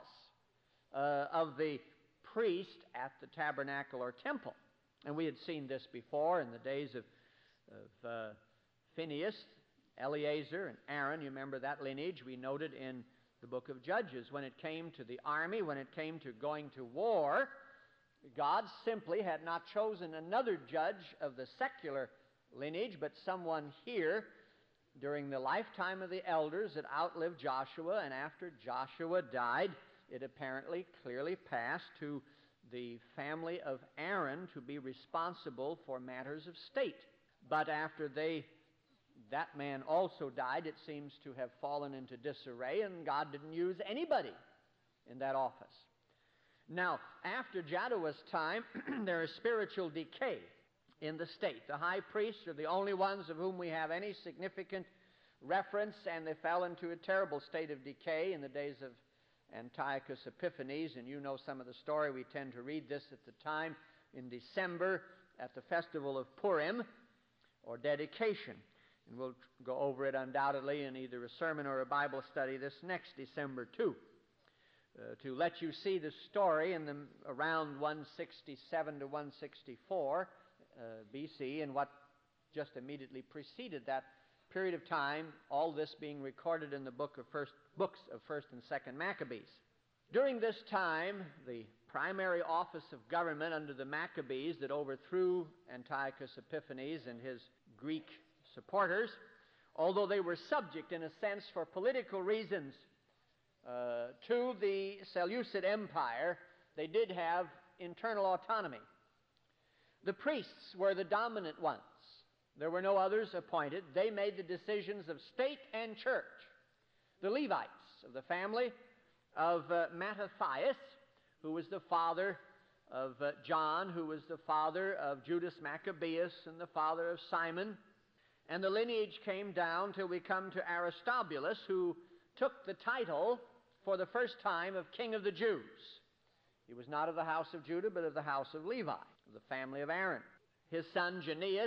uh, of the priest at the tabernacle or temple. And we had seen this before in the days of, of uh, Phinehas, Eleazar, and Aaron. You remember that lineage we noted in the book of Judges. When it came to the army, when it came to going to war, God simply had not chosen another judge of the secular lineage, but someone here during the lifetime of the elders that outlived Joshua, and after Joshua died, it apparently clearly passed to the family of Aaron to be responsible for matters of state. But after they, that man also died, it seems to have fallen into disarray, and God didn't use anybody in that office. Now, after Jaddua's time, there is spiritual decay in the state. The high priests are the only ones of whom we have any significant reference, and they fell into a terrible state of decay in the days of Antiochus Epiphanes, and you know some of the story. We tend to read this at the time in December at the festival of Purim, or dedication. And we'll go over it undoubtedly in either a sermon or a Bible study this next December too. Uh, to let you see the story in the around one sixty-seven to one sixty-four uh, B C, and what just immediately preceded that period of time, all this being recorded in the book of first, books of First and Second Maccabees. During this time, the primary office of government under the Maccabees that overthrew Antiochus Epiphanes and his Greek supporters, although they were subject in a sense for political reasons uh, to the Seleucid Empire, they did have internal autonomy. The priests were the dominant ones. There were no others appointed. They made the decisions of state and church. The Levites of the family of uh, Mattathias, who was the father of uh, John, who was the father of Judas Maccabeus and the father of Simon. And the lineage came down till we come to Aristobulus, who took the title for the first time of King of the Jews. He was not of the house of Judah, but of the house of Levi, of the family of Aaron. His son Janius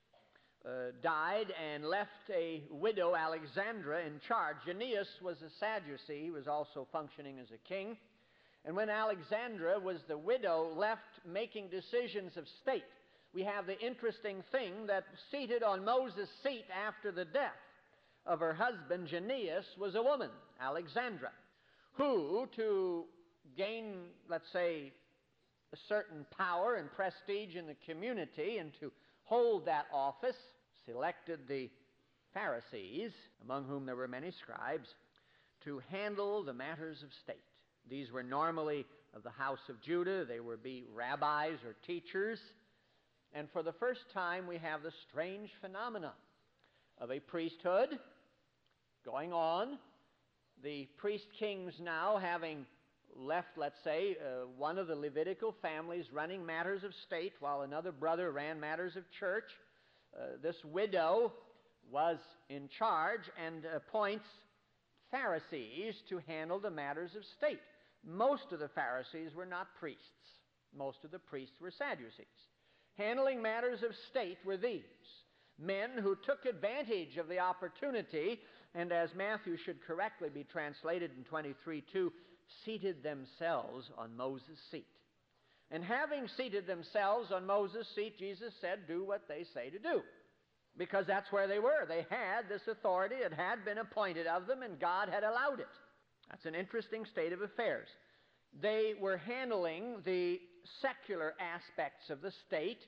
Uh, died and left a widow, Alexandra, in charge. Janius was a Sadducee. He was also functioning as a king. And when Alexandra was the widow left making decisions of state, we have the interesting thing that seated on Moses' seat after the death of her husband, Janius, was a woman, Alexandra, who, to gain, let's say, a certain power and prestige in the community and to hold that office, selected the Pharisees, among whom there were many scribes, to handle the matters of state. These were normally of the house of Judah. They would be rabbis or teachers. And for the first time, we have the strange phenomena of a priesthood going on. The priest-kings now having left, let's say, uh, one of the Levitical families running matters of state while another brother ran matters of church. Uh, this widow was in charge and appoints Pharisees to handle the matters of state. Most of the Pharisees were not priests. Most of the priests were Sadducees. Handling matters of state were these men who took advantage of the opportunity, and as Matthew should correctly be translated in twenty-three two, seated themselves on Moses' seat. And having seated themselves on Moses' seat, Jesus said, do what they say to do. Because that's where they were. They had this authority. It had been appointed of them, and God had allowed it. That's an interesting state of affairs. They were handling the secular aspects of the state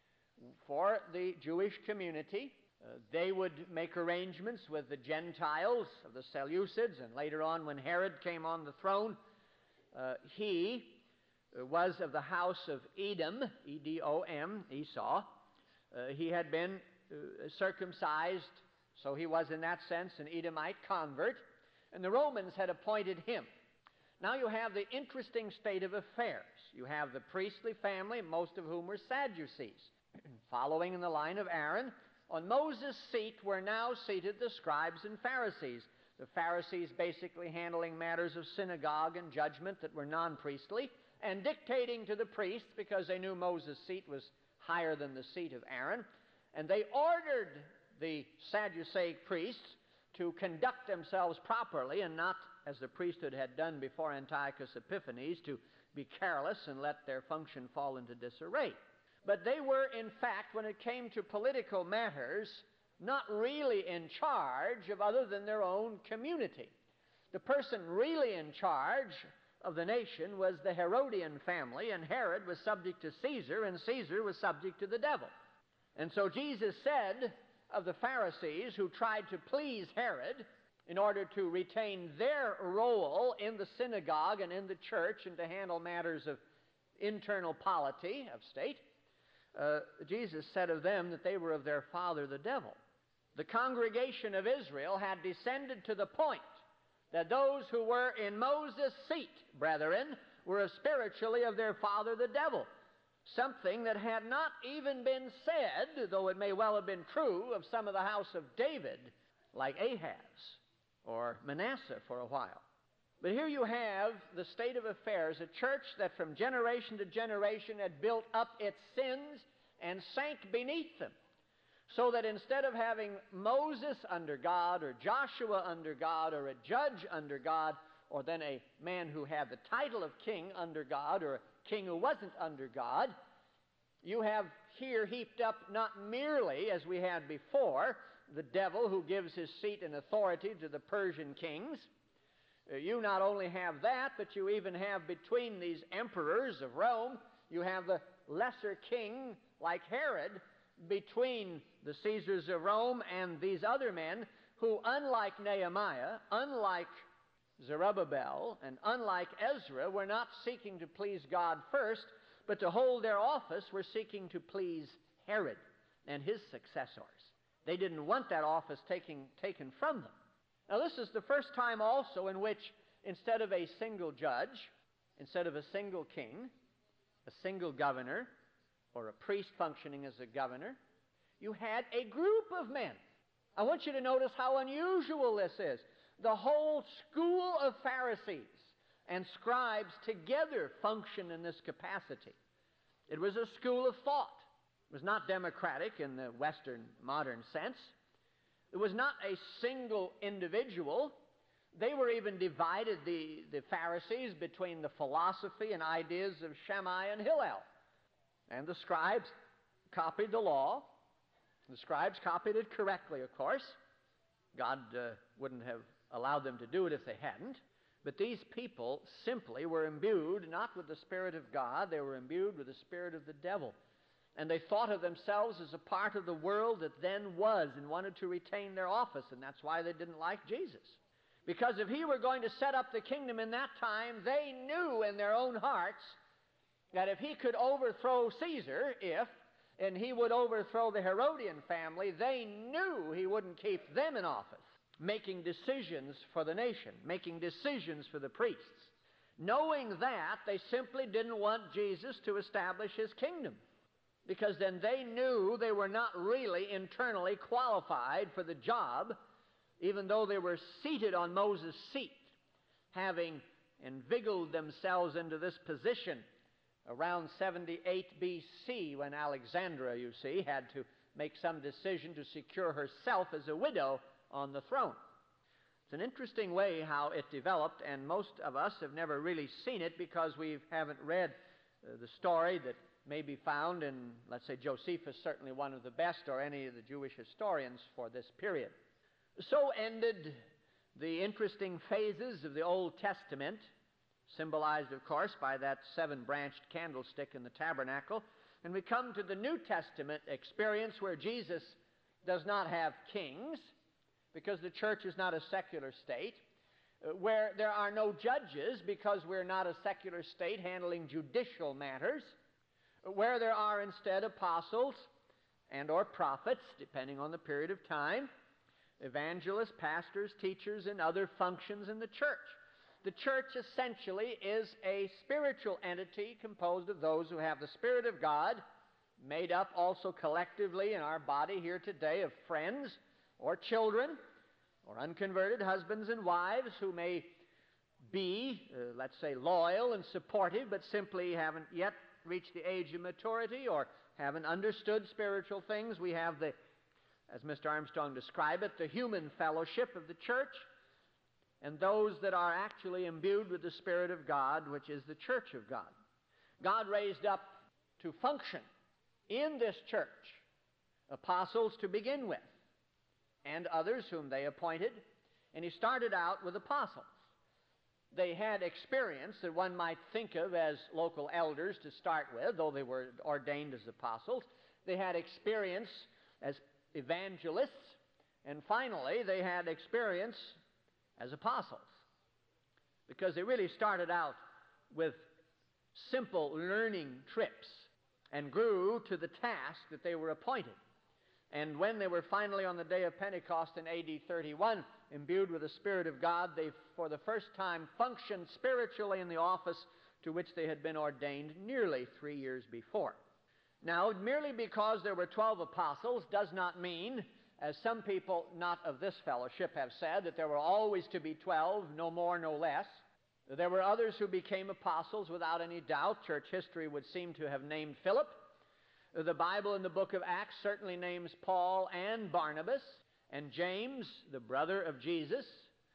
for the Jewish community. Uh, they would make arrangements with the Gentiles of the Seleucids, and later on when Herod came on the throne, uh, he was of the house of Edom, E D O M, Esau. Uh, he had been uh, circumcised, so he was in that sense an Edomite convert, and the Romans had appointed him. Now you have the interesting state of affairs. You have the priestly family, most of whom were Sadducees. Following in the line of Aaron, on Moses' seat were now seated the scribes and Pharisees. The Pharisees basically handling matters of synagogue and judgment that were non-priestly, and dictating to the priests, because they knew Moses' seat was higher than the seat of Aaron, and they ordered the Sadduceic priests to conduct themselves properly and not, as the priesthood had done before Antiochus Epiphanes, to be careless and let their function fall into disarray. But they were, in fact, when it came to political matters, not really in charge of other than their own community. The person really in charge of the nation was the Herodian family, and Herod was subject to Caesar, and Caesar was subject to the devil. And so Jesus said of the Pharisees who tried to please Herod in order to retain their role in the synagogue and in the church and to handle matters of internal polity of state, uh, Jesus said of them that they were of their father the devil. The congregation of Israel had descended to the point that those who were in Moses' seat, brethren, were spiritually of their father the devil. Something that had not even been said, though it may well have been true, of some of the house of David, like Ahaz or Manasseh for a while. But here you have the state of affairs, a church that from generation to generation had built up its sins and sank beneath them. So that instead of having Moses under God, or Joshua under God, or a judge under God, or then a man who had the title of king under God, or a king who wasn't under God, you have here heaped up not merely, as we had before, the devil who gives his seat and authority to the Persian kings. Uh, you not only have that, but you even have between these emperors of Rome, you have the lesser king like Herod, between the Caesars of Rome and these other men who, unlike Nehemiah, unlike Zerubbabel, and unlike Ezra, were not seeking to please God first, but to hold their office were seeking to please Herod and his successors. They didn't want that office taking, taken from them. Now this is the first time also in which, instead of a single judge, instead of a single king, a single governor, or a priest functioning as a governor, you had a group of men. I want you to notice how unusual this is. The whole school of Pharisees and scribes together function in this capacity. It was a school of thought. It was not democratic in the Western modern sense. It was not a single individual. They were even divided, the, the Pharisees, between the philosophy and ideas of Shammai and Hillel. And the scribes copied the law. The scribes copied it correctly, of course. God uh, wouldn't have allowed them to do it if they hadn't. But these people simply were imbued not with the Spirit of God, they were imbued with the spirit of the devil. And they thought of themselves as a part of the world that then was and wanted to retain their office, and that's why they didn't like Jesus. Because if he were going to set up the kingdom in that time, they knew in their own hearts that if he could overthrow Caesar, if, and he would overthrow the Herodian family, they knew he wouldn't keep them in office, making decisions for the nation, making decisions for the priests. Knowing that, they simply didn't want Jesus to establish his kingdom, because then they knew they were not really internally qualified for the job, even though they were seated on Moses' seat, having inveigled themselves into this position around seventy-eight B C, when Alexandra, you see, had to make some decision to secure herself as a widow on the throne. It's an interesting way how it developed, and most of us have never really seen it because we haven't read uh, the story that may be found in, let's say, Josephus, certainly one of the best, or any of the Jewish historians for this period. So ended the interesting phases of the Old Testament, symbolized, of course, by that seven-branched candlestick in the tabernacle. And we come to the New Testament experience where Jesus does not have kings, because the church is not a secular state, uh, where there are no judges, because we're not a secular state handling judicial matters, where there are instead apostles and or prophets, depending on the period of time, evangelists, pastors, teachers, and other functions in the church. The church essentially is a spiritual entity composed of those who have the Spirit of God, made up also collectively in our body here today of friends or children or unconverted husbands and wives who may be, uh, let's say, loyal and supportive, but simply haven't yet reached the age of maturity or haven't understood spiritual things. We have the, as Mister Armstrong described it, the human fellowship of the church, and those that are actually imbued with the Spirit of God, which is the church of God. God raised up to function in this church apostles to begin with, and others whom they appointed, and he started out with apostles. They had experience that one might think of as local elders to start with, though they were ordained as apostles. They had experience as evangelists, and finally they had experience as apostles, because they really started out with simple learning trips and grew to the task that they were appointed. And when they were finally on the day of Pentecost in A D thirty-one, imbued with the Spirit of God, they for the first time functioned spiritually in the office to which they had been ordained nearly three years before. Now, merely because there were twelve apostles does not mean, as some people not of this fellowship have said, that there were always to be twelve, no more, no less. There were others who became apostles without any doubt. Church history would seem to have named Philip. The Bible in the book of Acts certainly names Paul and Barnabas and James, the brother of Jesus.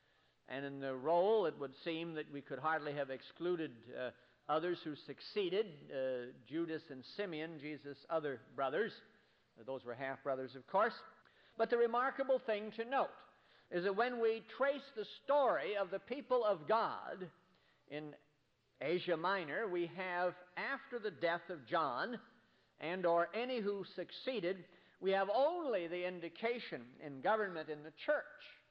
And in the roll, it would seem that we could hardly have excluded uh, others who succeeded, uh, Judas and Simeon, Jesus' other brothers. Those were half-brothers, of course. But the remarkable thing to note is that when we trace the story of the people of God in Asia Minor, we have, after the death of John, and or any who succeeded, we have only the indication in government in the church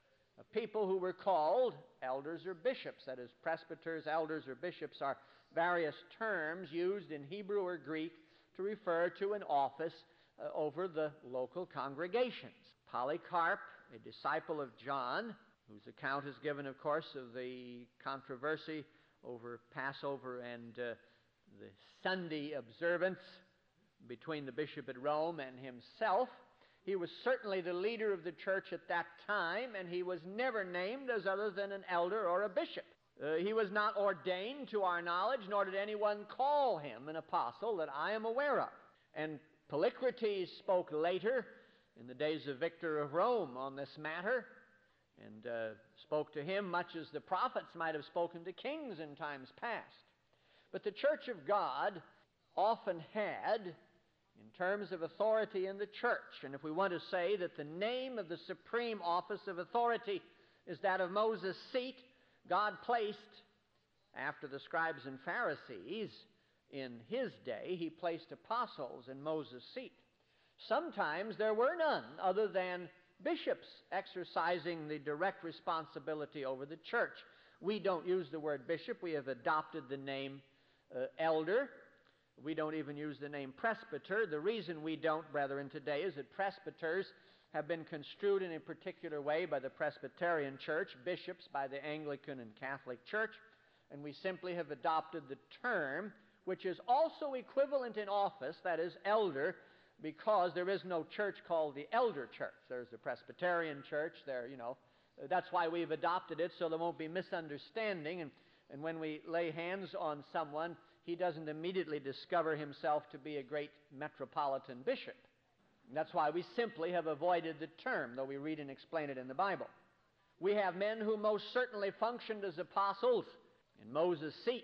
of people who were called elders or bishops. That is, presbyters, elders, or bishops are various terms used in Hebrew or Greek to refer to an office uh, over the local congregations. Polycarp, a disciple of John, whose account is given, of course, of the controversy over Passover and uh, the Sunday observance between the bishop at Rome and himself. He was certainly the leader of the church at that time, and he was never named as other than an elder or a bishop. Uh, he was not ordained to our knowledge, nor did anyone call him an apostle that I am aware of. And Polycrates spoke later, in the days of Victor of Rome, on this matter, and uh, spoke to him much as the prophets might have spoken to kings in times past. But the church of God often had, in terms of authority in the church, and if we want to say that the name of the supreme office of authority is that of Moses' seat, God placed, after the scribes and Pharisees in his day, he placed apostles in Moses' seat. Sometimes there were none other than bishops exercising the direct responsibility over the church. We don't use the word bishop. We have adopted the name uh, elder. We don't even use the name presbyter. The reason we don't, brethren, today is that presbyters have been construed in a particular way by the Presbyterian Church, bishops by the Anglican and Catholic Church, and we simply have adopted the term, which is also equivalent in office, that is, elder, because there is no church called the elder church. There's the Presbyterian Church there, you know. That's why we've adopted it, so there won't be misunderstanding, and, and when we lay hands on someone, he doesn't immediately discover himself to be a great metropolitan bishop. And that's why we simply have avoided the term, though we read and explain it in the Bible. We have men who most certainly functioned as apostles in Moses' seat,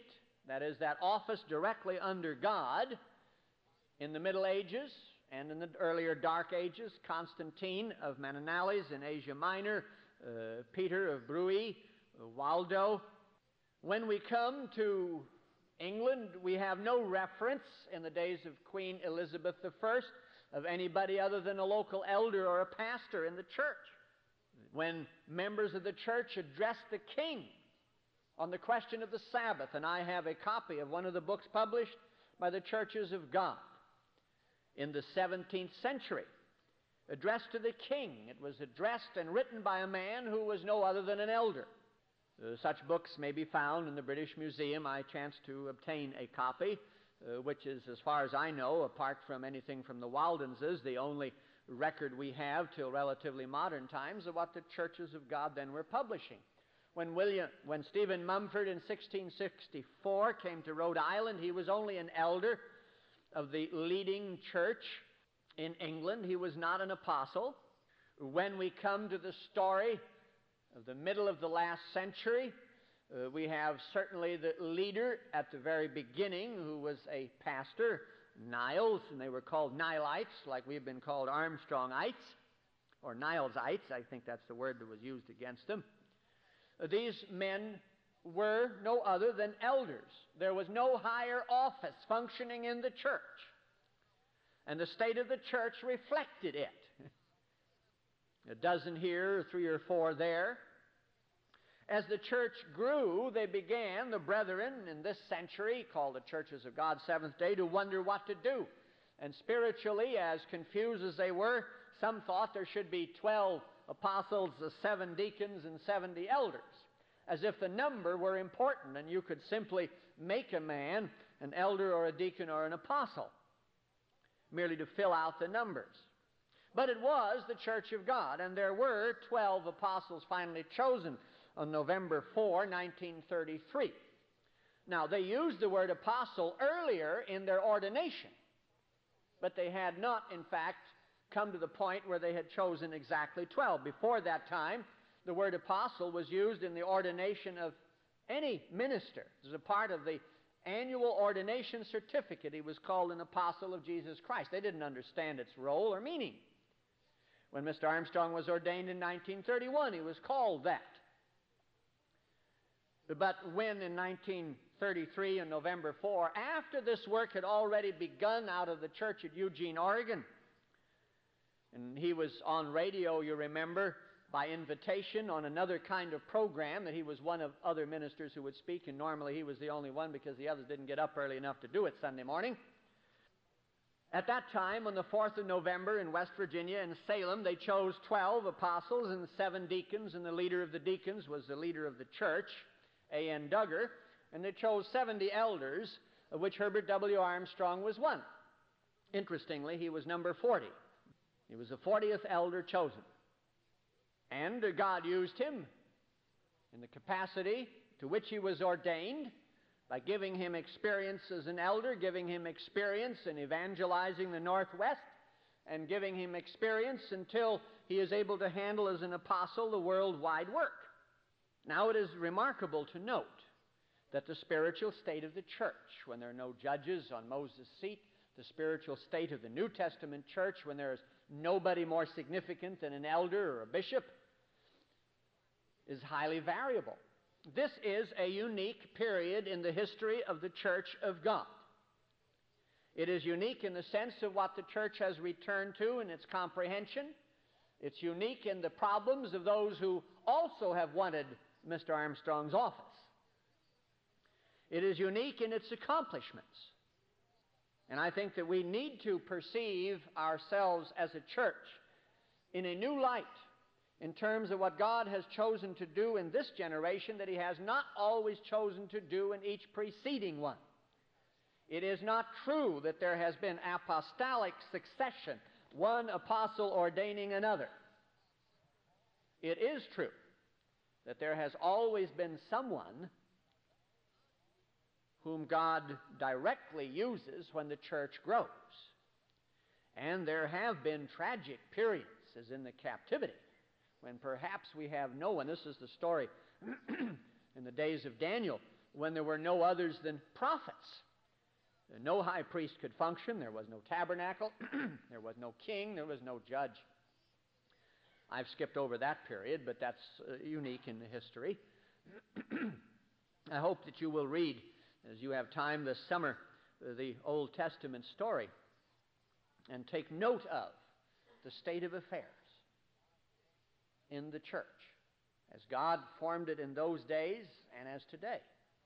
that is, that office directly under God, in the Middle Ages and in the earlier Dark Ages, Constantine of Mananalis in Asia Minor, uh, Peter of Bruy, uh, Waldo. When we come to England, we have no reference in the days of Queen Elizabeth the First of anybody other than a local elder or a pastor in the church. When members of the church address the king on the question of the Sabbath, and I have a copy of one of the books published by the Churches of God in the seventeenth century, addressed to the king. It was addressed and written by a man who was no other than an elder. Uh, such books may be found in the British Museum. I chanced to obtain a copy, uh, which is, as far as I know, apart from anything from the Waldenses, the only record we have till relatively modern times of what the Churches of God then were publishing. When William, when Stephen Mumford in sixteen sixty-four came to Rhode Island, he was only an elder of the leading church in England. He was not an apostle. When we come to the story of the middle of the last century, uh, we have certainly the leader at the very beginning who was a pastor, Niles, and they were called Nilites, like we've been called Armstrongites, or Nilesites. I think that's the word that was used against them. Uh, these men were no other than elders. There was no higher office functioning in the church, and the state of the church reflected it. A dozen here, three or four there. As the church grew, they began, the brethren in this century, called the Churches of God Seventh Day, to wonder what to do. And spiritually, as confused as they were, some thought there should be twelve apostles, seven deacons, and seventy elders, as if the number were important, and you could simply make a man an elder or a deacon or an apostle, merely to fill out the numbers. But it was the Church of God, and there were twelve apostles finally chosen on November fourth, nineteen thirty-three. Now, they used the word apostle earlier in their ordination, but they had not, in fact, come to the point where they had chosen exactly twelve. Before that time, the word apostle was used in the ordination of any minister. It was a part of the annual ordination certificate. He was called an apostle of Jesus Christ. They didn't understand its role or meaning. When Mister Armstrong was ordained in nineteen thirty-one, he was called that. But when in nineteen thirty-three, on November fourth, after this work had already begun out of the church at Eugene, Oregon, and he was on radio, you remember, by invitation on another kind of program, that he was one of other ministers who would speak, and normally he was the only one because the others didn't get up early enough to do it Sunday morning. At that time, on the fourth of November in West Virginia, in Salem, they chose twelve apostles and seven deacons, and the leader of the deacons was the leader of the church, A N Duggar, and they chose seventy elders, of which Herbert W. Armstrong was one. Interestingly, he was number forty. He was the fortieth elder chosen. And God used him in the capacity to which he was ordained by giving him experience as an elder, giving him experience in evangelizing the Northwest, and giving him experience until he is able to handle as an apostle the worldwide work. Now, it is remarkable to note that the spiritual state of the church, when there are no judges on Moses' seat, the spiritual state of the New Testament church, when there is nobody more significant than an elder or a bishop, is highly variable. This is a unique period in the history of the Church of God. It is unique in the sense of what the church has returned to in its comprehension. It's unique in the problems of those who also have wanted Mister Armstrong's office. It is unique in its accomplishments. And I think that we need to perceive ourselves as a church in a new light in terms of what God has chosen to do in this generation that he has not always chosen to do in each preceding one. It is not true that there has been apostolic succession, one apostle ordaining another. It is true that there has always been someone whom God directly uses when the church grows. And there have been tragic periods, as in the captivity, when perhaps we have no one. This is the story in the days of Daniel. when there were no others than prophets. No high priest could function. There was no tabernacle. There was no king. There was no judge. I've skipped over that period, but that's uh, unique in the history. I hope that you will read, as you have time this summer, uh, the Old Testament story and take note of the state of affairs in the church as God formed it in those days and as today.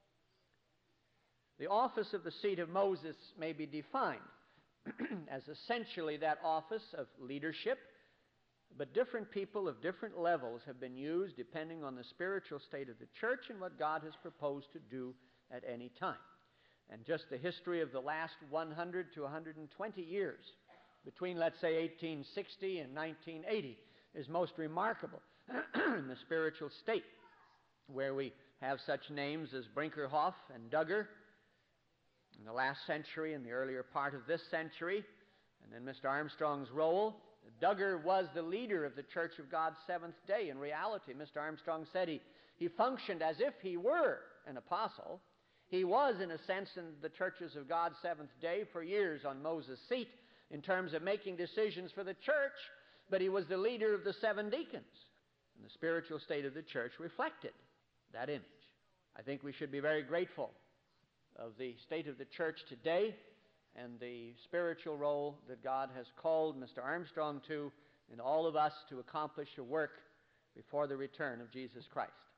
The office of the seat of Moses may be defined as essentially that office of leadership, but different people of different levels have been used depending on the spiritual state of the church and what God has proposed to do at any time. And just the history of the last one hundred to one hundred twenty years, between, let's say, eighteen sixty and nineteen eighty, is most remarkable in the spiritual state, where we have such names as Brinkerhoff and Duggar in the last century and the earlier part of this century, and then Mister Armstrong's role. Duggar was the leader of the Church of God's Seventh Day. In reality, Mister Armstrong said he, he functioned as if he were an apostle. He was, in a sense, in the churches of God's Seventh Day for years on Moses' seat in terms of making decisions for the church, but he was the leader of the seven deacons. And the spiritual state of the church reflected that image. I think we should be very grateful of the state of the church today and the spiritual role that God has called Mister Armstrong to, and all of us to accomplish a work before the return of Jesus Christ.